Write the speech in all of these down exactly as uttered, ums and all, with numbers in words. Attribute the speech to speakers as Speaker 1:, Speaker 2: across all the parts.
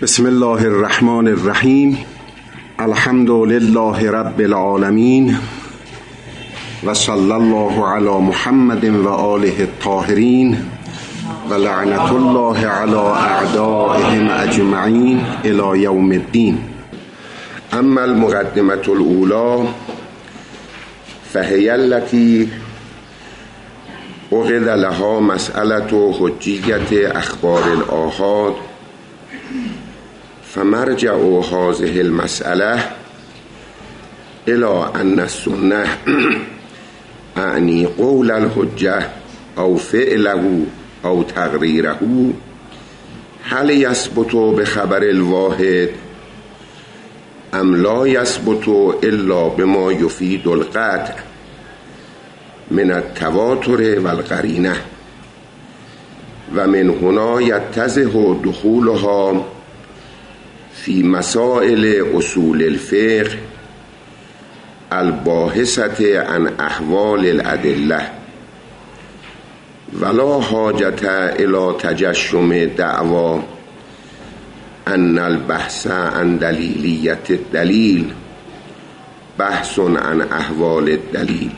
Speaker 1: بسم الله الرحمن الرحیم. الحمد لله رب العالمین و صلی الله علی محمد و آله الطاهرین و لعنت الله علی اعدائهم اجمعین الی یوم الدین. اما المقدمة الاولى فهی التي عقد لها مسألة حجیت اخبار الآحاد، فمرجع هذه المسألة إلى أن السنة أعني قول الحجة أو فعله أو تقريره هل يثبت بخبر الواحد أم لا يثبت إلا بما يفيد القطع من التواتر والقرينة، ومن هنا يتضح دخولها في مسائل اصول الفقه الباحثة عن احوال الأدلة، ولا حاجة الى تجشم دعوى ان البحث عن دلیلیت الدلیل بحث عن احوال الدلیل.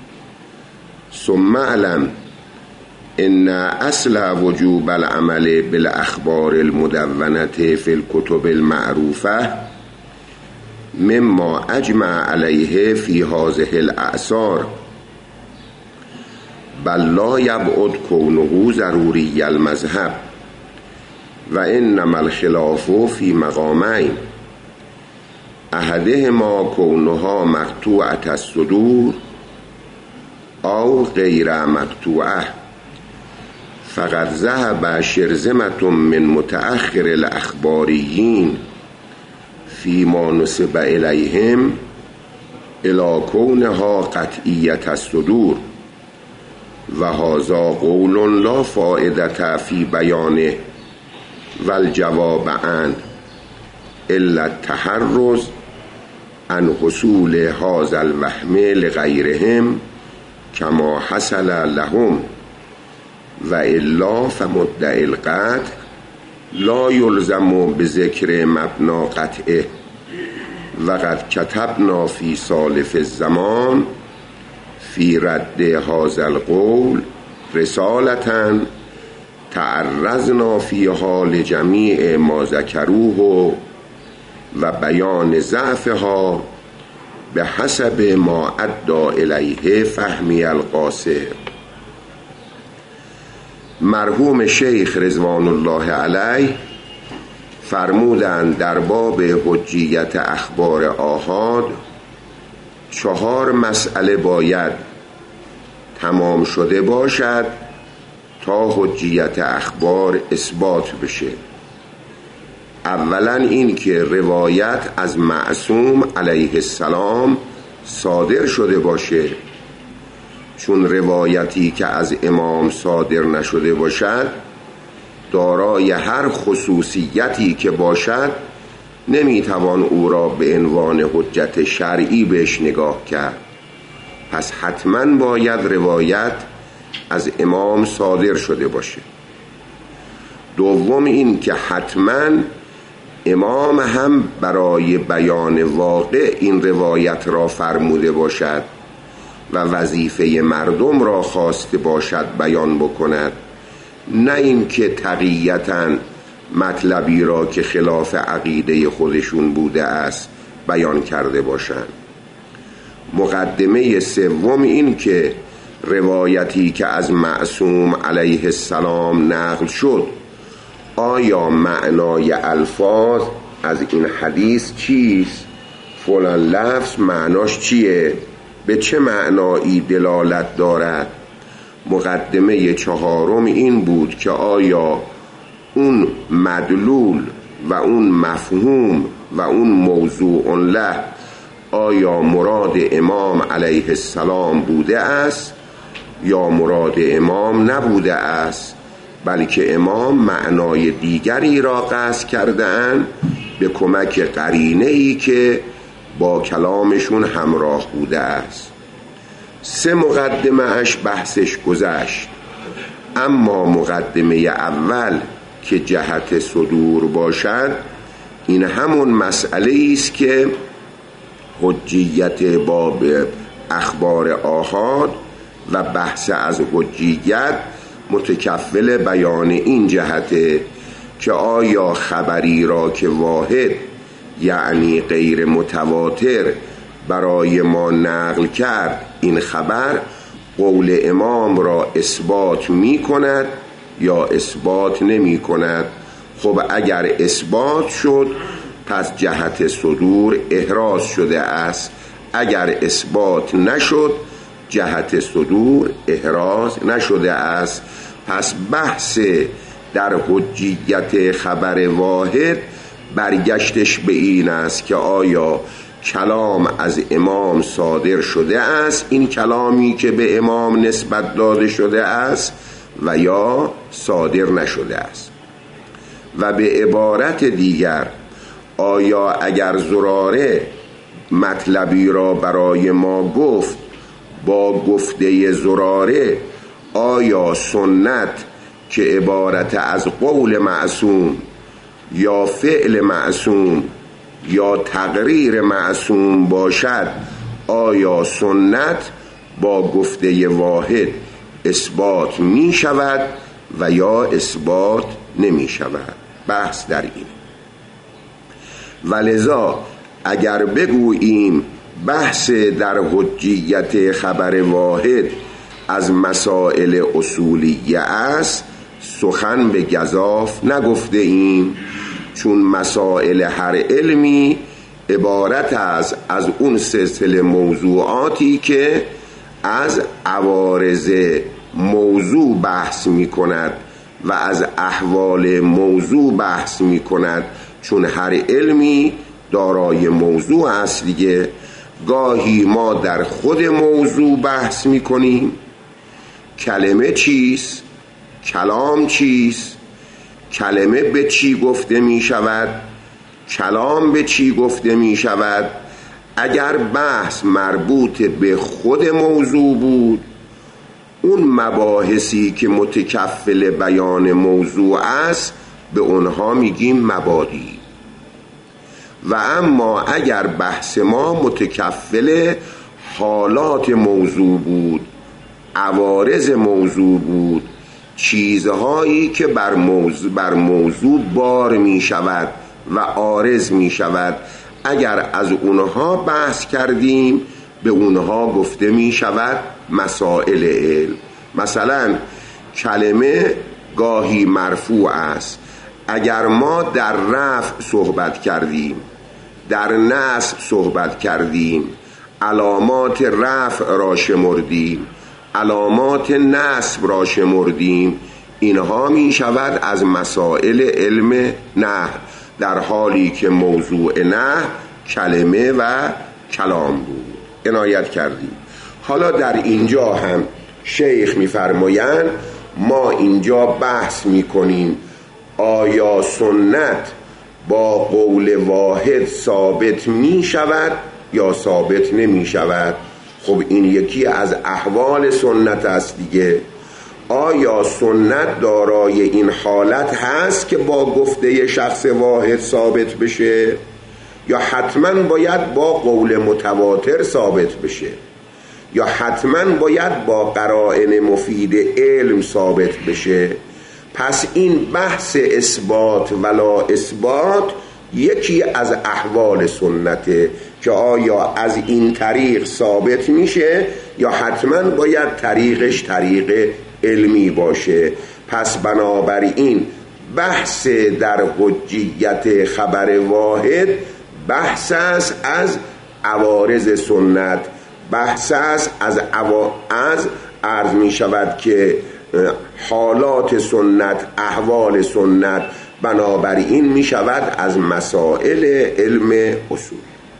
Speaker 1: ثم اعلم ان اصل وجوب العمل بالاخبار المدونة في الكتب المعروفة مما اجمع عليه في هذه الاعصار، بل لا يبعد كونه ضروري المذهب، وانما الخلاف في مقامين: احدهما كونها مقطوعة الصدور او غیر مقطوعه. فقد ذهب شرذمة من متأخر الأخباريين فيما نسب إليهم إلى كونها قطعية الصدور، وهذا قول لا فائدة في بيانه، والجواب عنه إلا التحرز عن حصول هذا الوهم لغيرهم كما حصل لهم، و الا فمدعی القطع لا یلزم بذکر مبنا قطعه. و قد کتبنا فی سالف الزمان فی رد هذا القول رسالة تعرضنا فیها لجمیع ما ذکروه و بیان ضعفها بحسب ما ادى الیه فهمی القاصر. مرحوم شیخ رضوان الله علیه فرمودند در باب حجیت اخبار آحاد چهار مسئله باید تمام شده باشد تا حجیت اخبار اثبات بشه. اولا این که روایت از معصوم علیه السلام صادر شده باشه، چون روایتی که از امام صادر نشده باشد دارای هر خصوصیتی که باشد نمیتوان او را به عنوان حجت شرعی بهش نگاه کرد. پس حتما باید روایت از امام صادر شده باشه. دوم این که حتما امام هم برای بیان واقع این روایت را فرموده باشد و وظیفه مردم را خواسته باشد بیان بکند، نه این که تقییتاً مطلبی را که خلاف عقیده خودشون بوده است بیان کرده باشند. مقدمه سوم این که روایتی که از معصوم علیه السلام نقل شد آیا معنای الفاظ از این حدیث چیست؟ فلان لفظ معناش چیه؟ به چه معنایی دلالت دارد؟ مقدمه چهارم این بود که آیا اون مدلول و اون مفهوم و اون موضوع له آیا مراد امام علیه السلام بوده است یا مراد امام نبوده است، بلکه امام معنای دیگری را قصد کرده‌اند به کمک قرینه‌ای که با کلامشون همراه بوده است. سه مقدمه اش بحثش گذشت، اما مقدمه اول که جهت صدور باشد، این همون مسئله است که حجیت باب اخبار آحاد و بحث از حجیت متکفل بیان این جهته که آیا خبری را که واحد یعنی غیر متواتر برای ما نقل کرد، این خبر قول امام را اثبات می کند یا اثبات نمی کند. خب اگر اثبات شد پس جهت صدور احراز شده است، اگر اثبات نشد جهت صدور احراز نشده است. پس بحث در حجیت خبر واحد برگشتش به این است که آیا کلام از امام صادر شده است، این کلامی که به امام نسبت داده شده است، و یا صادر نشده است. و به عبارت دیگر آیا اگر زراره مطلبی را برای ما گفت، با گفته زراره آیا سنت که عبارت از قول معصوم یا فعل معصوم یا تقریر معصوم باشد، آیا سنت با گفته واحد اثبات می شود و یا اثبات نمی شود؟ بحث در این. ولذا اگر بگوییم بحث در حجیت خبر واحد از مسائل اصولیه است، سخن به گزاف نگفته ایم، چون مسائل هر علمی عبارت است از اون سلسله موضوعاتی که از عوارض موضوع بحث می کند و از احوال موضوع بحث می کند، چون هر علمی دارای موضوع است دیگه. گاهی ما در خود موضوع بحث می کنیم، کلمه چیست، کلام چیست، کلمه به چی گفته می شود، کلام به چی گفته می شود. اگر بحث مربوط به خود موضوع بود، اون مباحثی که متکفل بیان موضوع است به اونها میگیم مبادی. و اما اگر بحث ما متکفل حالات موضوع بود، عوارض موضوع بود، چیزهایی که بر موضوع, بر موضوع بار می شود و عارض می شود، اگر از اونها بحث کردیم به اونها گفته می شود مسائل علم. مثلا کلمه گاهی مرفوع است، اگر ما در رفع صحبت کردیم، در نصب صحبت کردیم، علامات رفع را شمردیم، علامات نصب را شمردیم، اینها می شود از مسائل علم نحو، در حالی که موضوع نحو کلمه و کلام بود. عنایت کردیم. حالا در اینجا هم شیخ می‌فرمایند ما اینجا بحث می‌کنیم آیا سنت با قول واحد ثابت می‌شود یا ثابت نمی‌شود. خب این یکی از احوال سنت است دیگه. آیا سنت دارای این حالت هست که با گفته شخص واحد ثابت بشه، یا حتما باید با قول متواتر ثابت بشه، یا حتما باید با قرائن مفید علم ثابت بشه؟ پس این بحث اثبات ولا اثبات یکی از احوال سنته که آیا از این طریق ثابت میشه یا حتما باید طریقش طریق علمی باشه. پس بنابراین بحث در حجیت خبر واحد بحث است از عوارض سنت، بحث است از عوا... از عرض می شود که حالات سنت، احوال سنت، بنابراین می شود از مسائل علم اصول.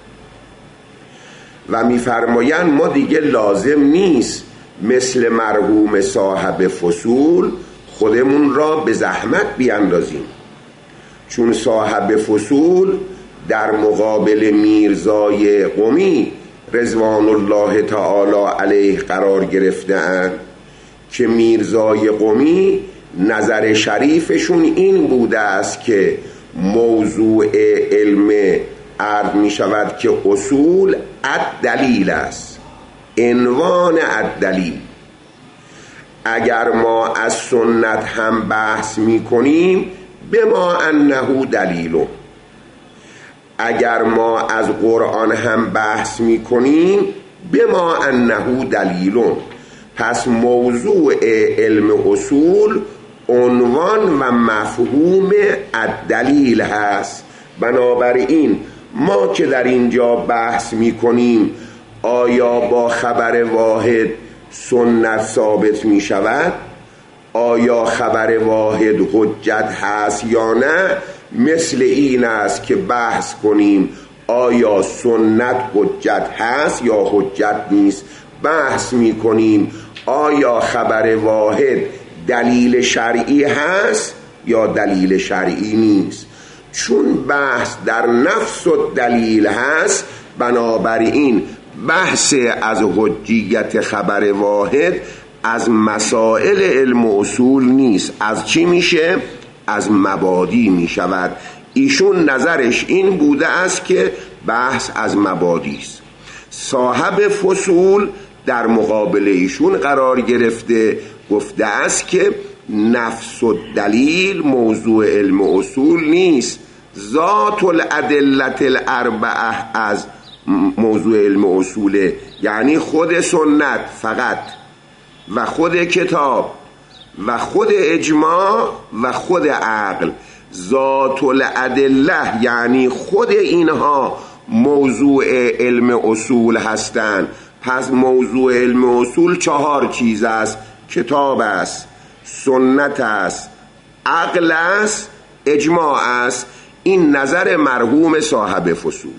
Speaker 1: و می فرمایند ما دیگه لازم نیست مثل مرحوم صاحب فصول خودمون را به زحمت بیاندازیم، چون صاحب فصول در مقابل میرزای قمی رضوان الله تعالی علیه قرار گرفته‌اند که میرزای قمی نظر شریفشون این بوده است که موضوع علم عرض می شود که اصول الدلیل است، عنوان الدلیل. اگر ما از سنت هم بحث می کنیم بما انه دلیل، اگر ما از قرآن هم بحث می کنیم بما انه دلیل. پس موضوع علم اصول عنوان و مفهوم الدلیل هست. بنابراین ما که در اینجا بحث می کنیم آیا با خبر واحد سنت ثابت می شود، آیا خبر واحد حجت هست یا نه، مثل این است که بحث کنیم آیا سنت حجت هست یا حجت نیست. بحث می کنیم آیا خبر واحد دلیل شرعی هست یا دلیل شرعی نیست. چون بحث در نفس و دلیل هست، بنابراین بحث از حجیت خبر واحد از مسائل علم اصول نیست. از چی میشه؟ از مبادی میشود. ایشون نظرش این بوده است که بحث از مبادی است. صاحب فصول در مقابل ایشون قرار گرفته، گفته است که نفس و دلیل موضوع علم اصول نیست، ذات الادلت الاربعه از موضوع علم اصوله، یعنی خود سنت فقط و خود کتاب و خود اجماع و خود عقل. ذات الادله یعنی خود اینها موضوع علم اصول هستند. پس موضوع علم اصول چهار چیز است: کتاب است، سنت است، عقل است، اجماع است. این نظر مرحوم صاحب فصول.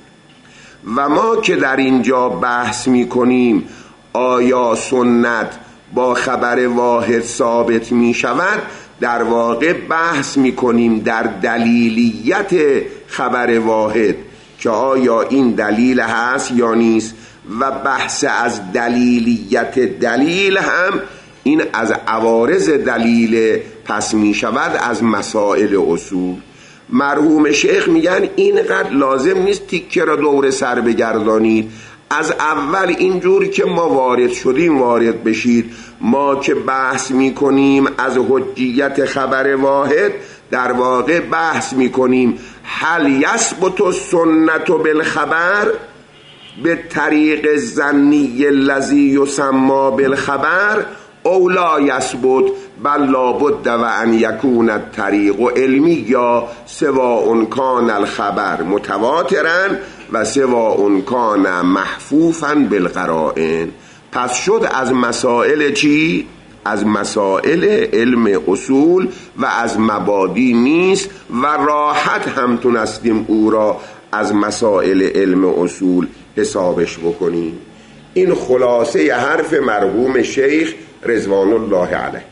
Speaker 1: و ما که در اینجا بحث می کنیم آیا سنت با خبر واحد ثابت می شود، در واقع بحث می کنیم در دلیلیت خبر واحد که آیا این دلیل هست یا نیست. و بحث از دلیلیت دلیل هم این از عوارض دلیل پس می شود از مسائل اصول. مرحوم شیخ میگن اینقدر لازم نیست تیکه را دور سر بگردانید، از اول اینجور که ما وارد شدیم وارد بشید. ما که بحث میکنیم از حجیت خبر واحد، در واقع بحث میکنیم هل یثبت السنت بالخبر به طریق ظنی الذی یسمى بالخبر او لا یثبت بل لابد و ان یکون الطریق علمی یا سواء کان الخبر متواترا و سواء کان محفوفا بالقرائن. پس شد از مسائل چی؟ از مسائل علم اصول و از مبادی نیست و راحت هم تونستیم او را از مسائل علم اصول حسابش بکنیم. این خلاصه حرف مرحوم شیخ رضوان الله علیه.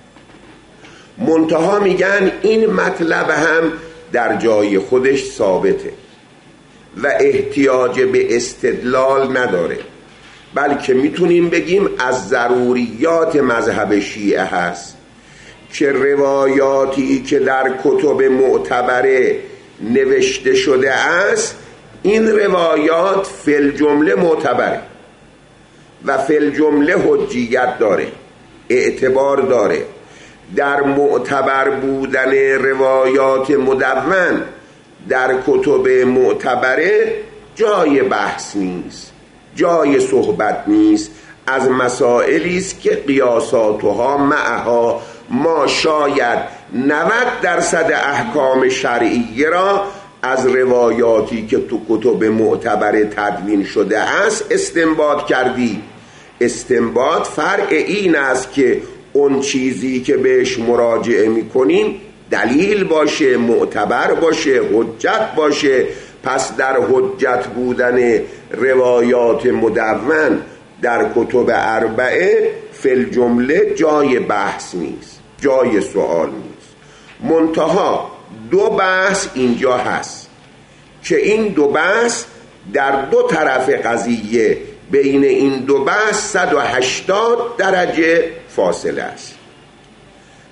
Speaker 1: منتها میگن این مطلب هم در جای خودش ثابته و احتیاج به استدلال نداره، بلکه میتونیم بگیم از ضروریات مذهب شیعه هست که روایاتی که در کتب معتبره نوشته شده است، این روایات فی الجمله معتبره و فی الجمله حجیت داره، اعتبار داره. در معتبر بودن روایات مدون در کتب معتبره جای بحث نیست، جای صحبت نیست. از مسائلی است که قیاساتها معها ما شاید نود درصد احکام شرعیه را از روایاتی که تو کتب معتبر تدوین شده است استنباط کردی. استنباط فرع این است که اون چیزی که بهش مراجعه میکنیم دلیل باشه، معتبر باشه، حجت باشه. پس در حجت بودن روایات مدون در کتب اربعه فی الجمله جای بحث نیست، جای سوال نیست. منتها دو بحث اینجا هست که این دو بحث در دو طرف قضیه، بین این دو بحث صد و هشتاد درجه فاصله است.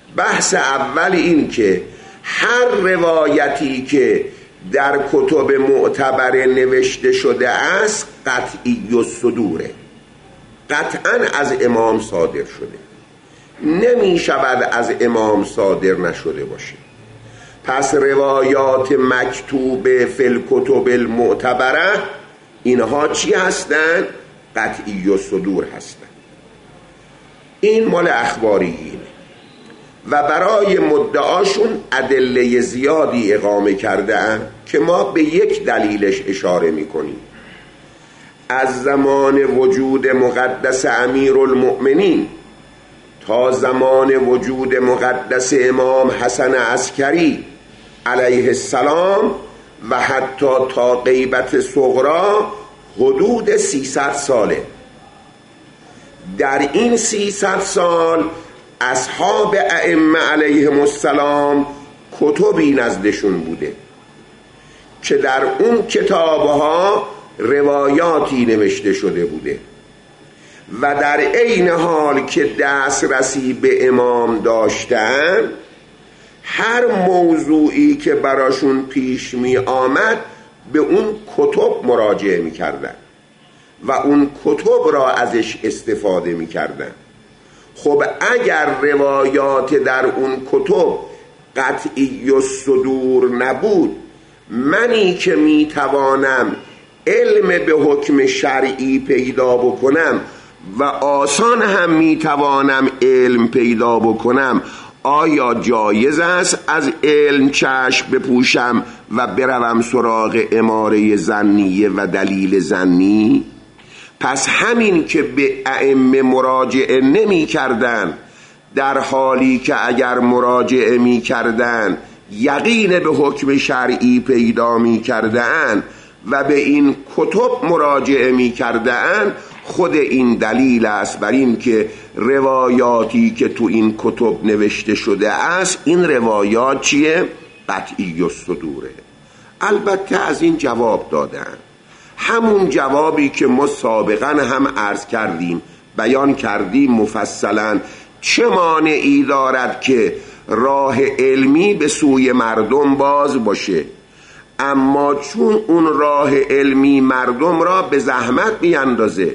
Speaker 1: بحث اول این که هر روایتی که در کتب معتبر نوشته شده است قطعی الصدوره، قطعا از امام صادر شده، نمی شود از امام صادر نشده باشه. پس روایات مکتوب فی الکتب المعتبره اینها چی هستند؟ قطعی الصدور هستند. این مال اخباریینه و برای مدعاشون ادله زیادی اقامه کرده‌اند که ما به یک دلیلش اشاره میکنیم. از زمان وجود مقدس امیرالمؤمنین تا زمان وجود مقدس امام حسن عسکری علیه السلام و حتی تا غیبت صغرا حدود سیصد ساله. در این سیصد سال اصحاب ائمه علیهم السلام کتبی نزدشون بوده که در اون کتابها روایاتی نوشته شده بوده و در عین حال که دسترسی به امام داشتن هر موضوعی که براشون پیش می آمد به اون کتب مراجعه می کردن و اون کتب را ازش استفاده می کردن. خب اگر روایات در اون کتب قطعی الصدور نبود، منی که می توانم علم به حکم شرعی پیدا بکنم و آسان هم می توانم علم پیدا بکنم، آیا جایز است از علم چشم بپوشم و بروم سراغ اماره ظنیه و دلیل ظنی؟ پس همین که به ائمه مراجعه نمی کردن، در حالی که اگر مراجعه می کردن یقین به حکم شرعی پیدا می کردن و به این کتب مراجعه می کردن، خود این دلیل است بر این که روایاتی که تو این کتب نوشته شده است این روایات چیه؟ قطعی الصدوره. البته از این جواب دادن، همون جوابی که ما سابقا هم عرض کردیم، بیان کردیم مفصلا. چه مانعی دارد که راه علمی به سوی مردم باز باشه، اما چون اون راه علمی مردم را به زحمت بیاندازه.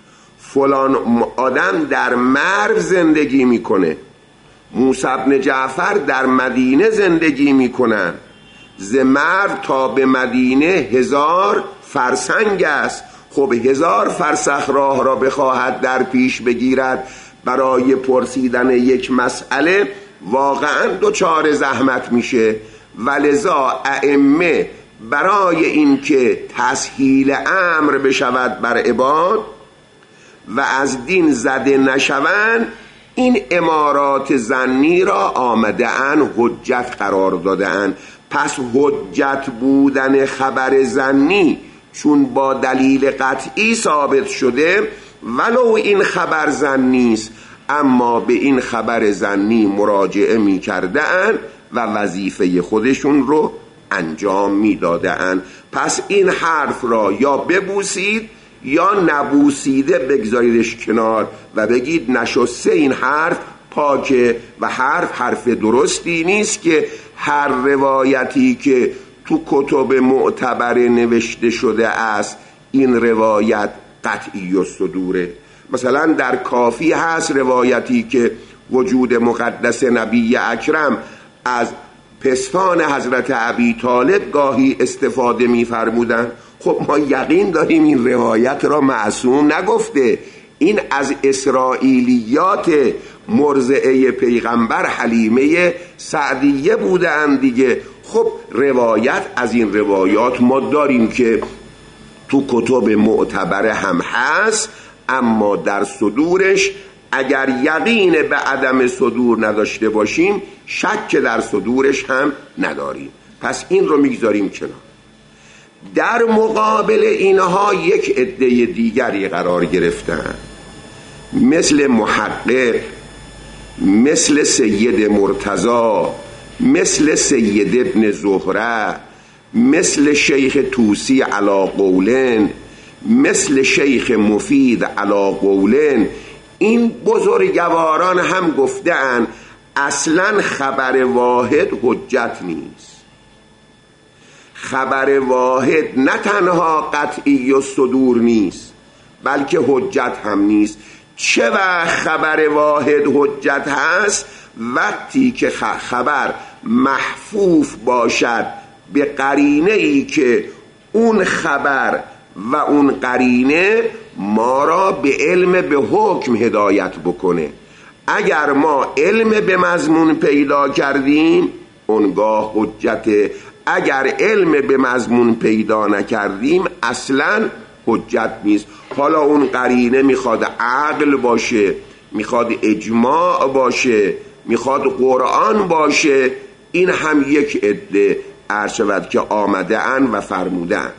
Speaker 1: فلان آدم در مرو زندگی میکنه، موسی بن جعفر در مدینه زندگی میکنن، ز مرو تا به مدینه هزار فرسنگ است. خب هزار فرسخ راه را بخواهد در پیش بگیرد برای پرسیدن یک مسئله، واقعا دچار زحمت میشه. ولذا ائمه برای اینکه تسهیل امر بشود بر عباد و از دین زده نشوند، این امارات ظنی را آمده ان حجت قرار داده ان. پس حجت بودن خبر ظنی چون با دلیل قطعی ثابت شده، ولو این خبر ظنی است، اما به این خبر ظنی مراجعه می کردن و وظیفه خودشون رو انجام می دادن. پس این حرف را یا ببوسید یا نبوسیده بگذاریدش کنار و بگید نشسته این حرف پاکه و حرف حرف درستی نیست که هر روایتی که تو کتب معتبر نوشته شده است این روایت قطعی الصدوره. مثلا در کافی هست روایتی که وجود مقدس نبی اکرم از پستان حضرت ابی طالب گاهی استفاده می فرمودن. خب ما یقین داریم این روایت را معصوم نگفته، این از اسرائیلیات مرضعه پیغمبر حلیمه سعدیه بودن دیگه. خب روایت از این روایات ما داریم که تو کتب معتبر هم هست، اما در صدورش اگر یقین به عدم صدور نداشته باشیم شک در صدورش هم نداریم. پس این رو میگذاریم کنار. در مقابل اینها یک عده دیگری قرار گرفتن، مثل محقق، مثل سید مرتضی، مثل سید ابن زهره، مثل شیخ توسی علی قولن، مثل شیخ مفید علی قولن. این بزرگواران هم گفتن اصلا خبر واحد حجت نیست. خبر واحد نه تنها قطعی و صدور نیست بلکه حجت هم نیست. چه وقت خبر واحد حجت هست؟ وقتی که خبر محفوف باشد به قرینه ای که اون خبر و اون قرینه ما را به علم به حکم هدایت بکنه. اگر ما علم به مضمون پیدا کردیم اونگاه حجته، اگر علم به مضمون پیدا نکردیم اصلا حجت نیست. حالا اون قرینه میخواد عقل باشه، میخواد اجماع باشه، میخواد قرآن باشه، این هم یک عده عرض شود که آمده اند و فرمودن.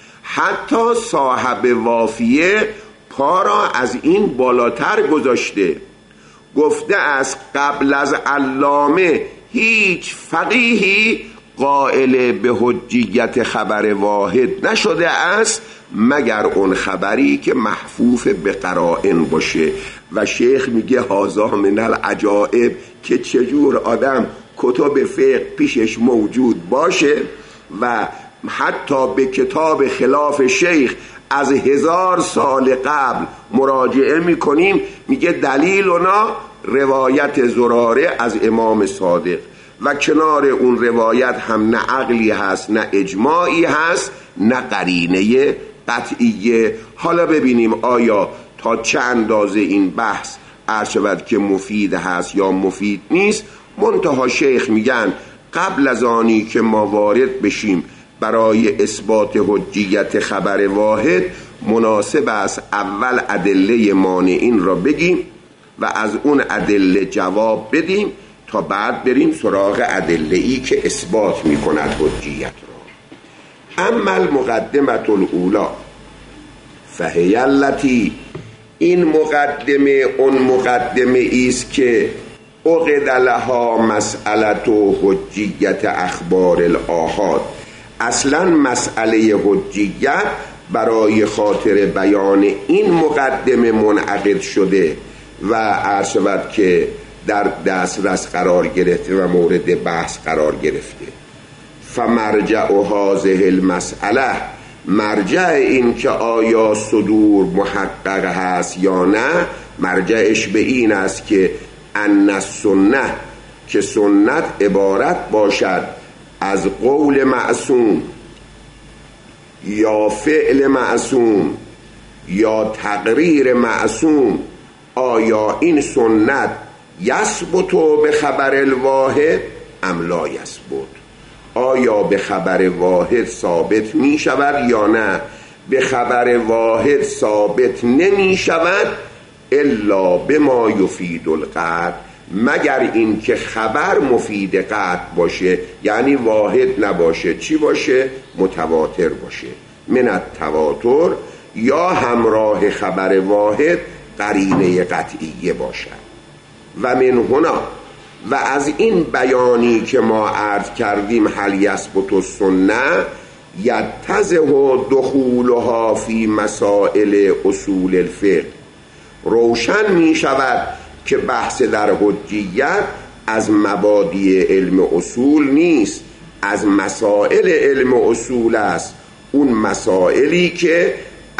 Speaker 1: حتی صاحب وافیه پا را از این بالاتر گذاشته، گفته است قبل از علامه هیچ فقیهی قائل به حجیت خبر واحد نشده است مگر اون خبری که محفوف به قرائن باشه. و شیخ میگه هذا من العجائب که چجور آدم کتب فقه پیشش موجود باشه و حتی به کتاب خلاف شیخ از هزار سال قبل مراجعه میکنیم، میگه دلیل اونا روایت زراره از امام صادق و کنار اون روایت هم نه عقلی هست نه اجماعی هست نه قرینه قطعیه. حالا ببینیم آیا تا چه اندازه این بحث عرض شود که مفید هست یا مفید نیست. منتها شیخ میگن قبل از آنی که ما وارد بشیم برای اثبات حجیت خبر واحد مناسب است اول ادله مانعین را بگیم و از اون ادله جواب بدیم تا بعد بریم سراغ ادله‌ای که اثبات میکند حجیت را. اما المقدمه الاولی فهی التی، این مقدمه اون مقدمه ایست که عقد لها مسئله حجیت اخبار الآحاد. اصلا مسئله حجیت برای خاطر بیان این مقدمه منعقد شده و عرض شود که در دسترس قرار گرفته و مورد بحث قرار گرفته. فمرجع هذه المسئله، مرجع این که آیا صدور محقق هست یا نه، مرجعش به این است که ان السنه، که سنت عبارت باشد از قول معصوم یا فعل معصوم یا تقریر معصوم. آیا این سنت یثبت به خبر الواحد ام لا یثبت؟ آیا به خبر واحد ثابت می شود یا نه؟ به خبر واحد ثابت نمی شود الا بما یفید القطع، مگر این که خبر مفید قطع باشه، یعنی واحد نباشه. چی باشه؟ متواتر باشه. من التواتر، یا همراه خبر واحد قرینه قطعیه باشد. و من هنا، و از این بیانی که ما عرض کردیم هل یثبت السنه یتضح دخولها فی مسائل اصول الفقه، روشن می شود که بحث در حجیت از مبادی علم اصول نیست، از مسائل علم اصول است. اون مسائلی که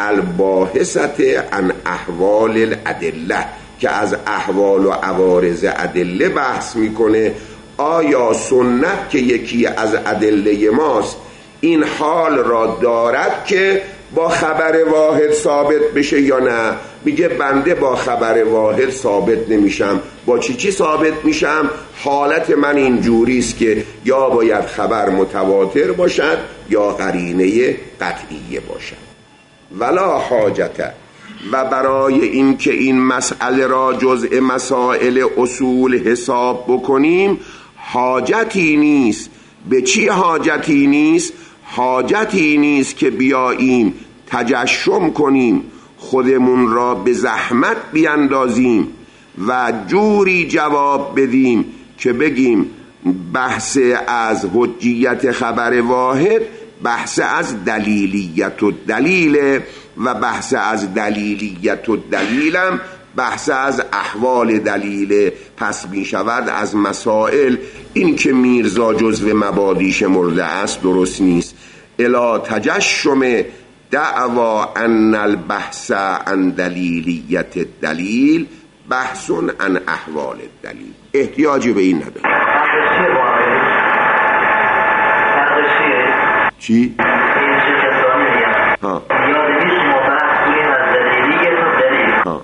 Speaker 1: الباحثت عن احوال الادله، که از احوال و عوارض ادله بحث میکنه. آیا سنت که یکی از ادله ماست این حال را دارد که با خبر واحد ثابت بشه یا نه؟ میگه بنده با خبر واحد ثابت نمیشم. با چی چی ثابت میشم؟ حالت من این جوریست که یا باید خبر متواتر باشد یا قرینه قطعیه باشد. ولا حاجت، و برای این که این مسئله را جزء مسائل اصول حساب بکنیم حاجتی نیست. به چی حاجتی نیست؟ حاجتی نیست که بیاییم تجشم کنیم، خودمون را به زحمت بیندازیم و جوری جواب بدیم که بگیم بحث از حجیت خبر واحد بحث از دلیلیت و دلیل و بحث از دلیلیت و دلیلم بحث از احوال دلیل، پس می شود از مسائل. این که میرزا جزو مبادی شمرده است درست نیست. الا تجشم دعوا ان البحث عن دلیلیت الدلیل بحث عن احوال الدلیل. احتیاجی به این نداره. چی؟ ها. ها.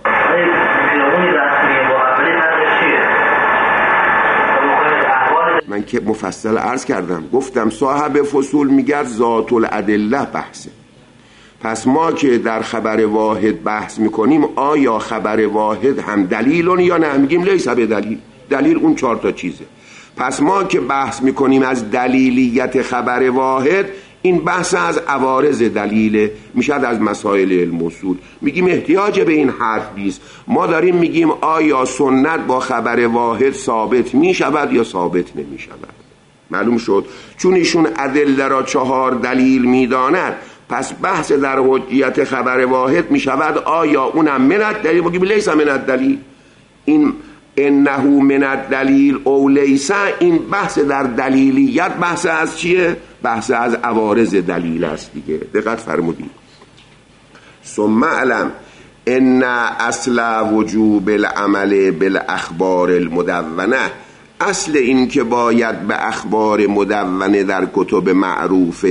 Speaker 1: من که مفصل عرض کردم، گفتم صاحب فصول میگرد ذات الادله بحثه. پس ما که در خبر واحد بحث میکنیم آیا خبر واحد هم دلیلون یا نه؟ میگیم لیس به دلیل. دلیل اون چهار تا چیزه. پس ما که بحث میکنیم از دلیلیت خبر واحد، این بحث از عوارض دلیله، میشد از مسائل علم اصول. میگیم احتیاج به این حرف نیست. ما داریم میگیم آیا سنت با خبر واحد ثابت میشود یا ثابت نمیشود. معلوم شد؟ چون ایشون ادله را چهار دلیل میداند، پس بحث در حجیت خبر واحد میشود آیا اونم من الدلیل. بگیم لیس من الدلیل. این انه من الدلیل او لیس، این بحث در دلیلیت بحث از چیه؟ بحث از عوارض دلیل است دیگه. دقت فرمودید. ثم علم ان اصل وجوب العمل بالاخبار المدونه، اصل این که باید به اخبار مدونه در کتب معروف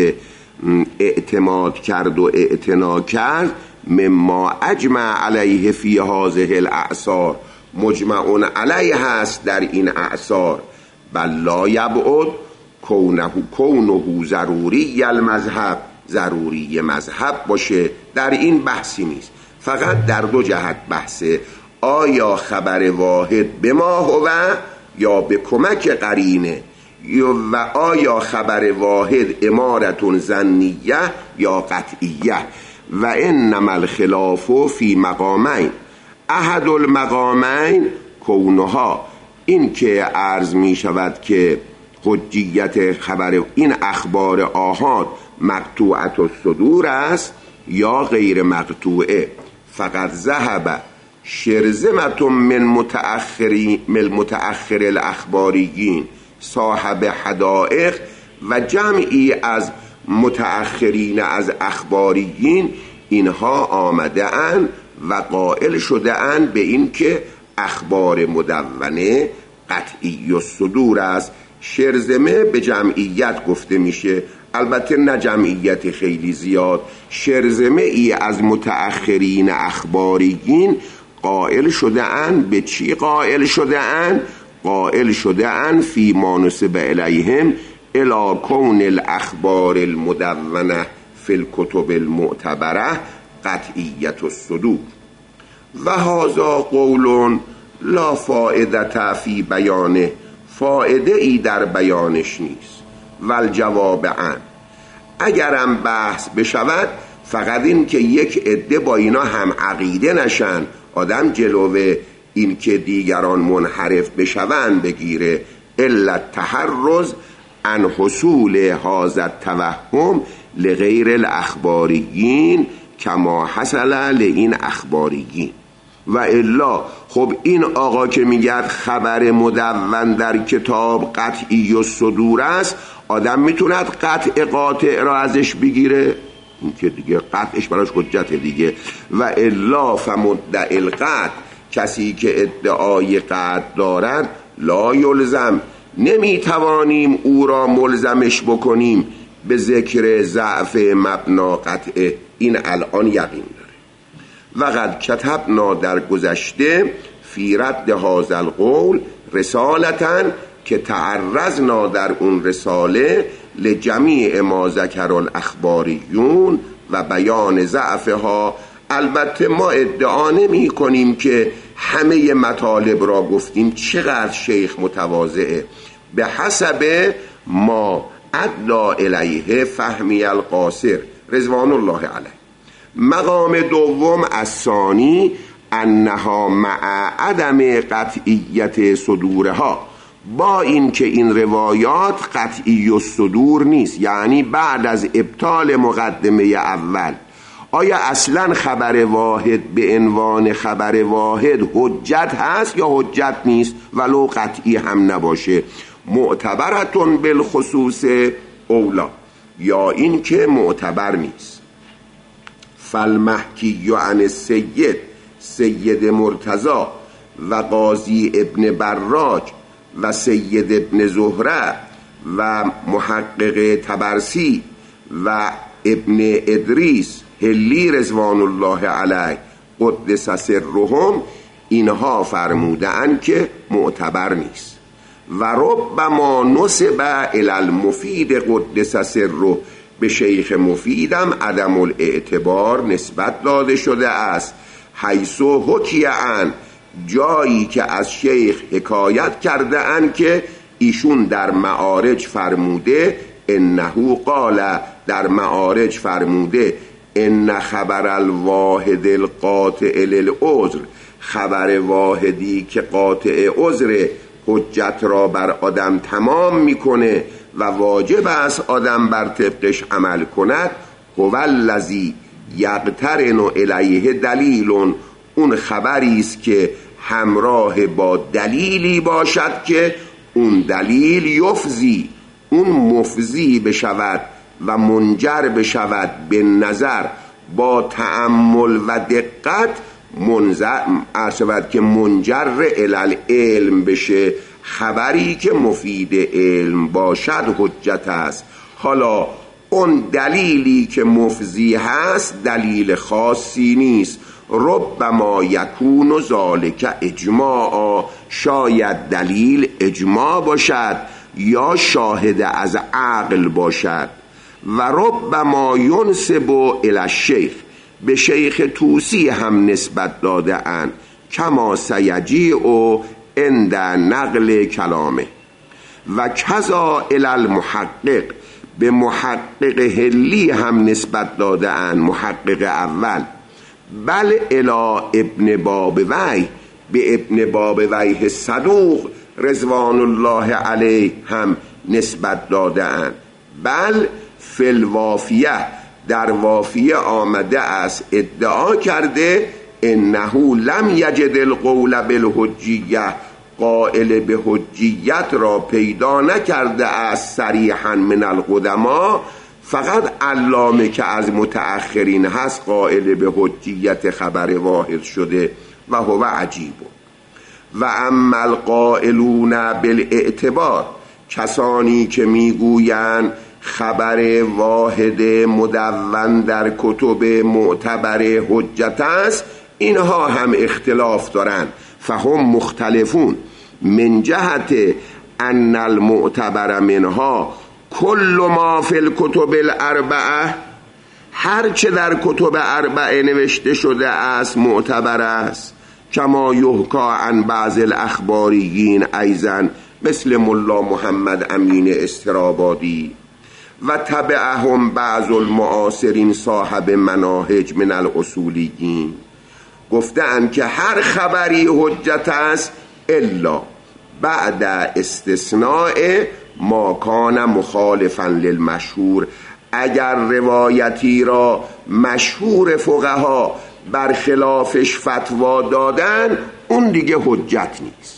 Speaker 1: اعتماد کرد و اعتنا کرد، مما اجمع علیه فی هذه الاعصار، مجمعون علیه هست در این اعصار. بل لا یبعد کونه کونه ضروری المذهب، ضروری مذهب باشه، در این بحثی نیست. فقط در دو جهت بحثه، آیا خبر واحد به ما هو یا به کمک قرینه، و آیا خبر واحد امارتون ظنیه یا قطعیه. و انما الخلاف فی مقامین، احد المقامین کونها، این که عرض می شود که حجیت خبر این اخبار آحاد مقطوعت الصدور است یا غیر مقطوعه. فقط ذهب شرذمة من متأخرین من متأخر الاخباریین صاحب حدائق، و جمعی از متأخرین از اخباریین اینها آمده اند و قائل شده اند به این که اخبار مدونه قطعی الصدور است. شرذمه به جمعیت گفته میشه، البته نه جمعیت خیلی زیاد. شرذمه ای از متأخرین اخباریین قائل شده اند به چی؟ قائل شده اند قائل شده اند فی ما نسب الیهم الی کون الاخبار المدونه فی الکتب المعتبره قطعیت الصدور. و هذا قول لا فائده فی بیانه، فائده ای در بیانش نیست. والجواب عن، اگرم بحث بشود فقط این که یک عده با اینا هم عقیده نشن، آدم جلوه این که دیگران منحرف بشون بگیره. الا تحرز عن حصول هذا التوهم لغیر الاخباریین کما حصل لین اخباریین. و الا خب این آقا که میگه خبر مدون در کتاب قطعی و صدور است، آدم میتوند قطع قاطع را ازش بگیره؟ این که دیگه قطعش براش حجت دیگه. و الا فمدعی القطع، کسی که ادعای قطع دارد، لا یلزم، نمیتوانیم او را ملزمش بکنیم به ذکر ضعف مبنا قطعه. این الان یقین داره. و قد کتبنا، در گذشته، فی رد هذا القول رسالتن، که تعرضنا در اون رساله لجمیع ما ذکر الاخباریون و بیان ضعفها. البته ما ادعا نمی کنیم که همه مطالب را گفتیم، چقدر شیخ متواضعه. به حسب ما ادلا الیه فهمی القاصر رضوان الله علیه. مقام دوم الثانی انها مع عدم قطعیت صدورها، با این که این روایات قطعی الصدور نیست، یعنی بعد از ابطال مقدمه اول آیا اصلا خبر واحد به عنوان خبر واحد حجت هست یا حجت نیست ولو قطعی هم نباشه؟ معتبرتون بالخصوص اولا، یا این که معتبر نیست. فالمحکی عن السید سید مرتضی و قاضی ابن براج و سید ابن زهره و محقق طبرسی و ابن ادریس هلی رضوان الله علیه قدس سرهم، اینها فرمودند که معتبر نیست. و ربما نسب الی المفید قدس سره، به شیخ مفیدم عدم الاعتبار نسبت داده شده است، حیث حکی عن، جایی که از شیخ حکایت کرده اند که ایشون در معارج فرموده، انه قال، در معارج فرموده ان خبر الواحد القاطع للعذر، خبر واحدی که قاطع عذر حجت را بر آدم تمام میکنه و واجب است آدم بر طبقش عمل کند، هو الذی یقترن الیه دلیل، اون خبری است که همراه با دلیلی باشد که اون دلیل یفزی، اون مفزی بشود و منجر بشود به نظر با تأمل و دقت، منظر شود که منجر الی علم بشه. خبری که مفید علم باشد حجت است. حالا اون دلیلی که مفزی هست دلیل خاصی نیست. ربما یکون ذالک اجماع، شاید دلیل اجماع باشد یا شاهد از عقل باشد. و ربما ینسب الی الشیخ، به شیخ توسی هم نسبت داده اند، کما سیجیع عند نقل کلامه. و کذا الی المحقق، به محقق هلی هم نسبت داده اند، محقق اول. بل الی ابن بابویه، به ابن بابویه صدوق رضوان الله علیه هم نسبت داده اند. بل فی الوافیه، در وافیه آمده است ادعا کرده انه لم یجد القول بالحجیه، قائل به حجیت را پیدا نکرده است صریحا من القدما، فقط علامه که از متأخرین هست قائل به حجیت خبر واحد شده و هو عجیب. و اما القائلون بالاعتبار، کسانی که میگویند خبر واحد مدون در کتب معتبر حجت است، اینها هم اختلاف دارند. فهم مختلفون من جهت ان المعتبر منها کل ما فی الکتب الاربعه، هر چه در کتب اربعه نوشته شده است معتبر است. کما یحکا عن بعض الاخباریین ایضا، مثل ملا محمد امین استرابادی. و تبعهم بعض المعاصرین صاحب مناهج من الاصولیین، گفتند که هر خبری حجت است الا بعد استثناء ما کان مخالفا للمشهور، اگر روایتی را مشهور فقها برخلافش فتوا دادن اون دیگه حجت نیست.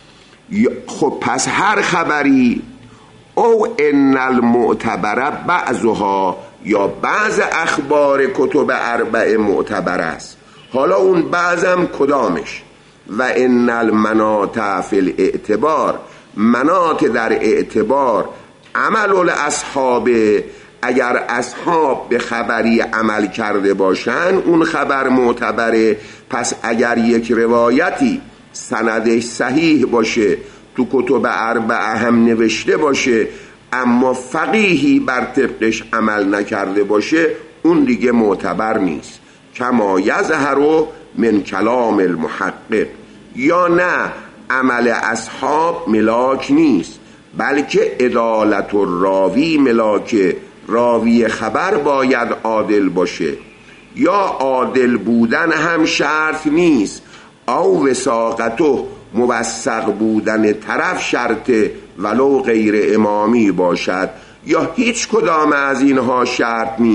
Speaker 1: خب پس هر خبری او ان المعتبر بعضها، یا بعض اخبار کتب اربعه معتبر است. حالا اون بعضم کدامش؟ و ان المناط فی الاعتبار، مناط در اعتبار عمل الاصحاب، اگر اصحاب به خبری عمل کرده باشن اون خبر معتبره. پس اگر یک روایتی سندش صحیح باشه، تو کتب اربعه هم نوشته باشه، اما فقیهی بر طبقش عمل نکرده باشه، اون دیگه معتبر نیست. کما یظهر من کلام المحقق، یا نه عمل اصحاب ملاک نیست، بلکه عدالت الراوی ملاک، راوی خبر باید عادل باشه. یا عادل بودن هم شرط نیست، او وثاقته، موثق بودن طرف شرطه ولو غیر امامی باشد، یا هیچ کدام از اینها شرط نیست.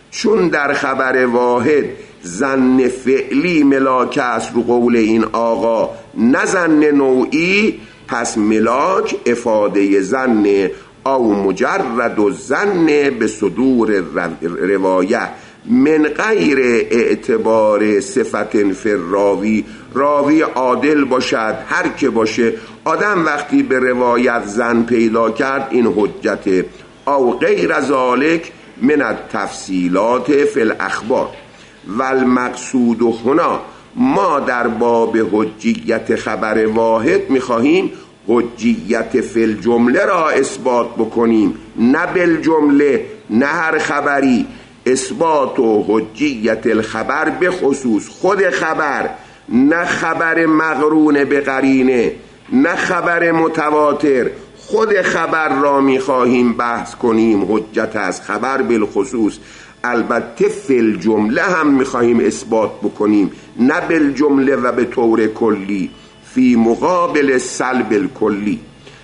Speaker 1: چون در خبر واحد ظن فعلی ملاک است رو قول این آقا نه ظن نوعی، پس ملاک افاده ظن او مجرد و ظن به صدور روایه من غیر اعتبار صفت فی راوی. راوی عادل باشد، هر که باشه، آدم وقتی به روایت ظن پیدا کرد این حجته. او غیر ذالک من التفصیلات فی الاخبار. و المقصود هنا، ما در باب حجیت خبر واحد میخواهیم حجیت فی الجمله را اثبات بکنیم، نه بالجمله، نه هر خبری. اثبات و حجیت الخبر به خصوص خود خبر، نه خبر مقرون به قرینه، نه خبر متواتر، خود خبر را میخواهیم بحث کنیم. حجت از خبر بالخصوص. البته فی الجمله هم میخواهیم اثبات بکنیم، نه بالجمله و به طور کلی، فی مقابل سلب الکلی.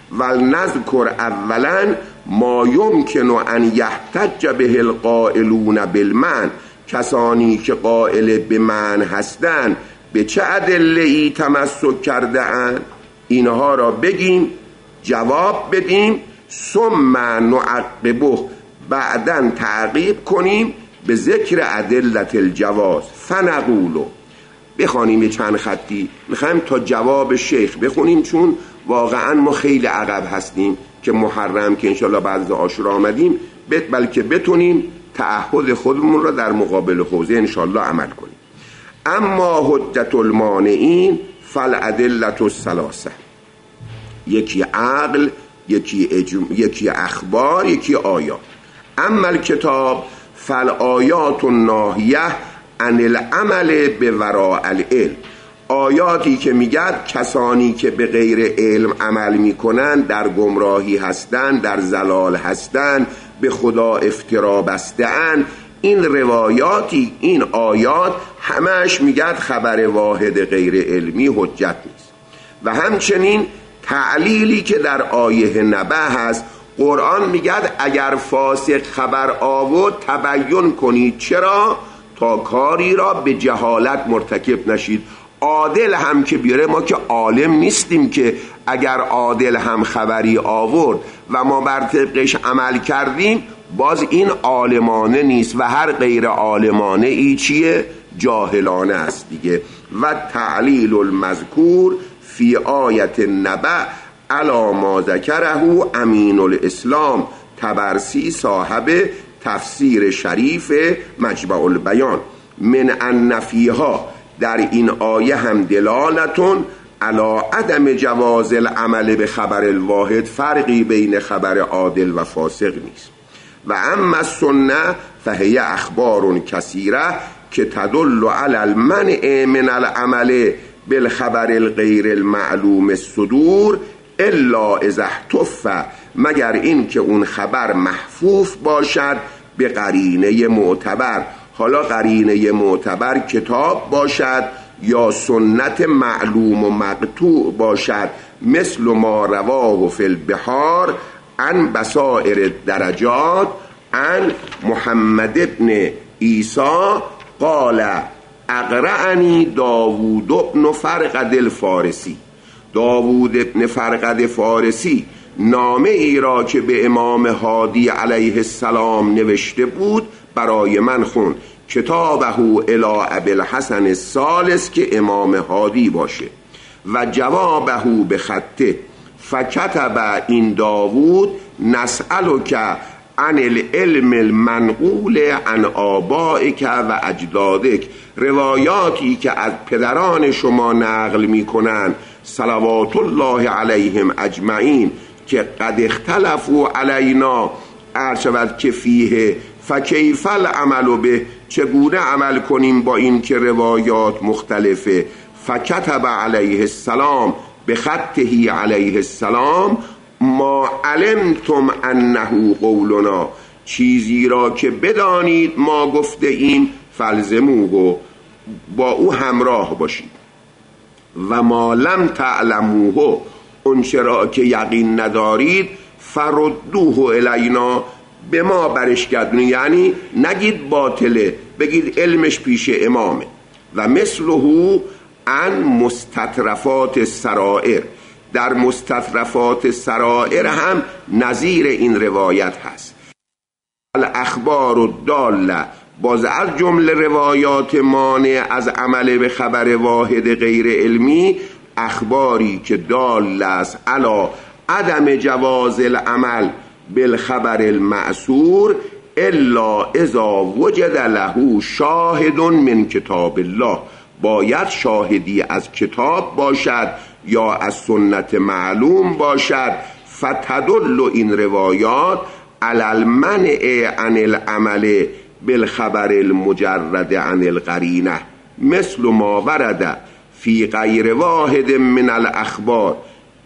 Speaker 1: ولنذکر اولا ما یمکن ان یحتج به القائلون بالمن. کسانی که قائل به من هستند به چه ادله‌ای تمسک کرده اند؟ اینها را بگیم، جواب بدیم، ثم نعقبه، بعداً تعقیب کنیم به ذکر ادلت الجواز. فنقولو، بخوانیم یه چند خطی، میخوایم تا جواب شیخ بخونیم، چون واقعا ما خیلی عقب هستیم که محرم که انشالله بعد از عاشورا آمدیم، بلکه بتونیم تعهد خودمون را در مقابل حوزه انشالله عمل کنیم. اما حجت المانعین فالادلة الثلاثه، یکی عقل، یکی, اجم... یکی اخبار، یکی آیات. اما الکتاب فالآیات الناهیه عن العمل به وراء العلم. آیاتی که میگد کسانی که به غیر علم عمل میکنن در گمراهی هستن، در ضلال هستن، به خدا افترا بسته‌اند. این روایاتی، این آیات همش میگد خبر واحد غیر علمی حجت نیست. و همچنین تعلیلی که در آیه نبأ هست، قرآن میگد اگر فاسق خبر آورد تبیین کنید. چرا؟ تا کاری را به جهالت مرتکب نشید. عادل هم که بیاره، ما که عالم نیستیم که اگر عادل هم خبری آورد و ما بر طبقش عمل کردیم باز این عالمانه نیست، و هر غیر عالمانه ای چیه؟ جاهلانه است دیگه. و تعلیل المذکور فی آیت نبأ علی ما ذکره امین الاسلام طبرسی صاحب تفسیر شریف مجمع البیان من ان فیها، در این آیه هم دلالتون علی عدم جواز العمل به خبر الواحد، فرقی بین خبر عادل و فاسق نیست. و اما السنه فهی اخبار کثیره که تدل علی المنع من العمل بالخبر الغیر المعلوم الصدور الا اذا احتف، مگر این که اون خبر محفوف باشد به قرینه معتبر. حالا قرینه معتبر کتاب باشد یا سنت معلوم و مقطوع باشد، مثل ما رواه فی البحار عن بصائر درجات عن محمد ابن عیسی قال اقرأنی داوود ابن فرقد الفارسی. داوود ابن فرقد فارسی نامه ای را که به امام هادی علیه السلام نوشته بود برای من خوند. کتابه الی ابی الحسن الثالث که امام هادی باشه، و جوابه به خطه. فکتب این داوود نسألک عن العلم المنقول عن آبائک و اجدادک. روایاتی که از پدران شما نقل می کنند صلوات الله علیهم اجمعین که قد اختلفوا علینا، ارشود که فیه فکیف العمل به، چگونه عمل کنیم با این که روایات مختلفه. فکتب علیه السلام به خطه علیه السلام ما علمتم انه قولنا، چیزی را که بدانید ما گفته این، فلزموه، با او همراه باشید. و ما لم تعلموه، اون چرا که یقین ندارید، فردوه الینا، به ما برش گردونی، یعنی نگید باطله، بگید علمش پیش امامه. و مثله عن مستطرفات سرائر، در مستطرفات سرائر هم نظیر این روایت هست. الاخبار الداله، باز از جمله روایات مانع از عمل به خبر واحد غیر علمی، اخباری که دال است علی عدم جواز العمل بالخبر المأثور الا اذا وجد له شاهد من کتاب الله، باید شاهدی از کتاب باشد یا از سنت معلوم باشد. فتدل این روایات علی المنع عن العمل بالخبر المجرد عن القرینه، مثل ما ورد فی غیر واحد من الاخبار،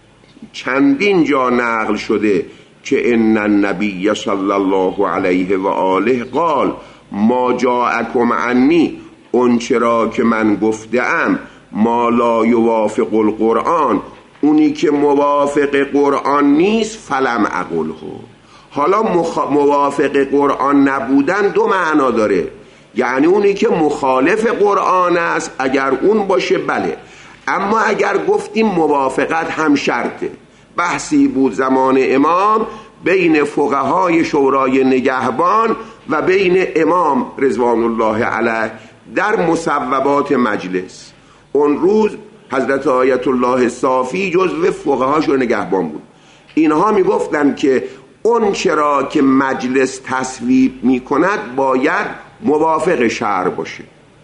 Speaker 1: چندین جا نقل شده که ان النبی صلی الله علیه و آله قال ما جاءکم عنی، اون چرا که من گفتم، ما لا یوافق القرآن، اونی که موافق قرآن نیست، فلم اقله. حالا مخ... موافق قرآن نبودن دو معنا داره، یعنی اونی که مخالف قرآن است اگر اون باشه بله، اما اگر گفتیم موافقت هم شرطه. بحثی بود زمان امام بین فقهای شورای نگهبان و بین امام رضوان الله علیه در مصوبات مجلس. اون روز حضرت آیت الله صافی جزو فقهای شورای نگهبان بود. اینها میگفتن که اون چرا که مجلس تصویب میکند باید موافق شرع باشه،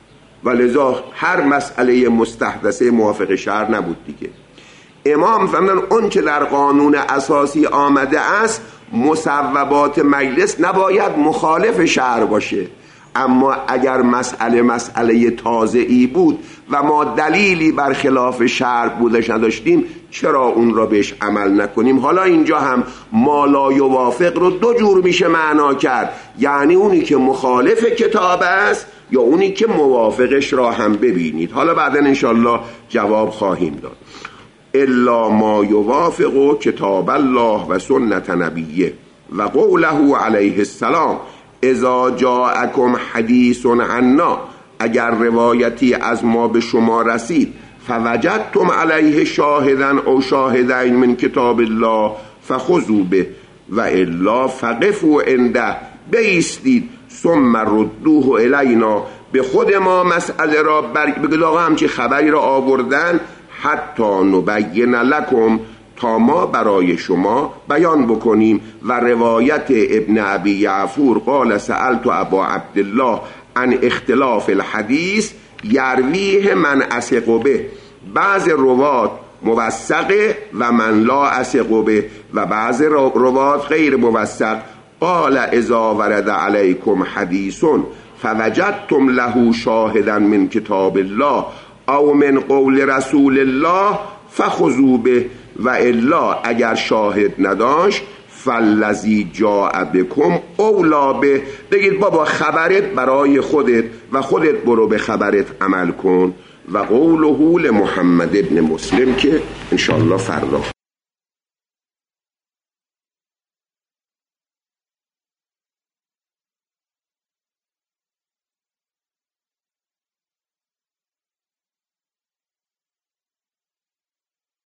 Speaker 1: ولذا هر مسئله مستحدثه موافق شرع نبود دیگه. امام فهمیدن اون که در قانون اساسی آمده است مصوبات مجلس نباید مخالف شرع باشه، اما اگر مسئله مسئله تازه‌ای بود و ما دلیلی بر خلاف شرع بودش نداشتیم چرا اون را بهش عمل نکنیم؟ حالا اینجا هم ما لا یوافق رو دو جور میشه معنا کرد، یعنی اونی که مخالف کتاب است یا اونی که موافقش را هم ببینید. حالا بعدا انشالله جواب خواهیم داد. الا ما یوافق کتاب الله و سنت نبیه و قوله علیه السلام اذا جاءکم حدیث عنا، اگر روایتی از ما به شما رسید فوجدتم علیه شاهدا او شاهدین من کتاب الله فخذوا به و الا فقفوا عنده، بایستید ثم ردوه الینا، به خود ما مسئله را بگید آقا همچه خبری را آوردن حتی نبین لکم، تا ما برای شما بیان بکنیم. و روایت ابن ابی یعفور قال سألت ابا عبدالله عن اختلاف الحدیث یرویه من اثق به، بعض روات موثقه و من لا اثق به و بعض روات غیر موثق. قال اذا ورد علیکم حدیث فوجدتم له شاهدا من کتاب الله او من قول رسول الله فخذوا به و الا اگر شاهد نداشت فالذی جاء بکم اولا به، بگید بابا خبرت برای خودت و خودت برو به خبرت عمل کن. و قوله لمحمد ابن مسلم که انشاءالله فردا